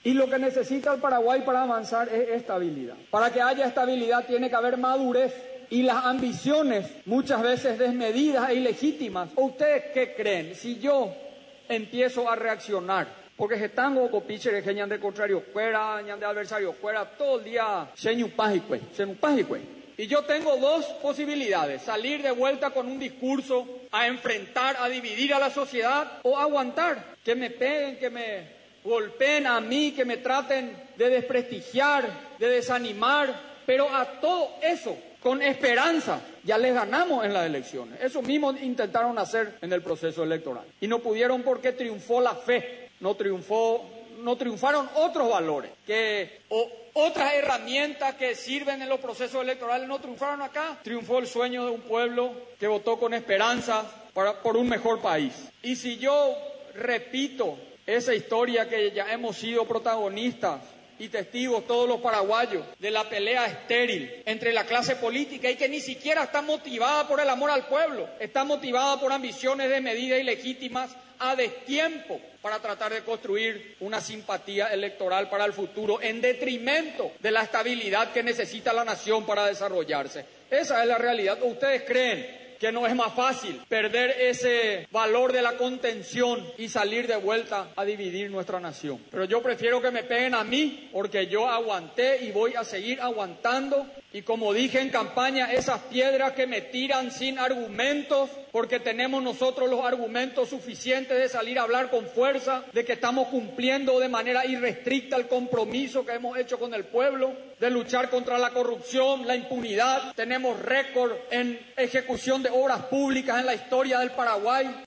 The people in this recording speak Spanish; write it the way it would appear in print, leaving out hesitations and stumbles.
Y lo que necesita el Paraguay para avanzar es estabilidad. Para que haya estabilidad tiene que haber madurez. Y las ambiciones, muchas veces desmedidas e ilegítimas. ¿O ustedes qué creen? Si yo empiezo a reaccionar, porque se tango copiche que ñan de contrario fuera, ñan de adversario fuera, todo el día señupájicue. Y yo tengo dos posibilidades: salir de vuelta con un discurso a enfrentar, a dividir a la sociedad, o aguantar, que me peguen, que me golpeen a mí, que me traten de desprestigiar, de desanimar, pero a todo eso, con esperanza, ya les ganamos en las elecciones. Eso mismo intentaron hacer en el proceso electoral. Y no pudieron porque triunfó la fe, no triunfaron otros valores, otras herramientas que sirven en los procesos electorales no triunfaron acá. Triunfó el sueño de un pueblo que votó con esperanza por un mejor país. Y si yo repito esa historia que ya hemos sido protagonistas y testigos todos los paraguayos de la pelea estéril entre la clase política y que ni siquiera está motivada por el amor al pueblo, está motivada por ambiciones desmedidas y legítimas a destiempo para tratar de construir una simpatía electoral para el futuro en detrimento de la estabilidad que necesita la nación para desarrollarse. Esa es la realidad. ¿Ustedes creen que no es más fácil perder ese valor de la contención y salir de vuelta a dividir nuestra nación? Pero yo prefiero que me peguen a mí, porque yo aguanté y voy a seguir aguantando. Y como dije en campaña, esas piedras que me tiran sin argumentos, porque tenemos nosotros los argumentos suficientes de salir a hablar con fuerza, de que estamos cumpliendo de manera irrestricta el compromiso que hemos hecho con el pueblo, de luchar contra la corrupción, la impunidad. Tenemos récord en ejecución de obras públicas en la historia del Paraguay.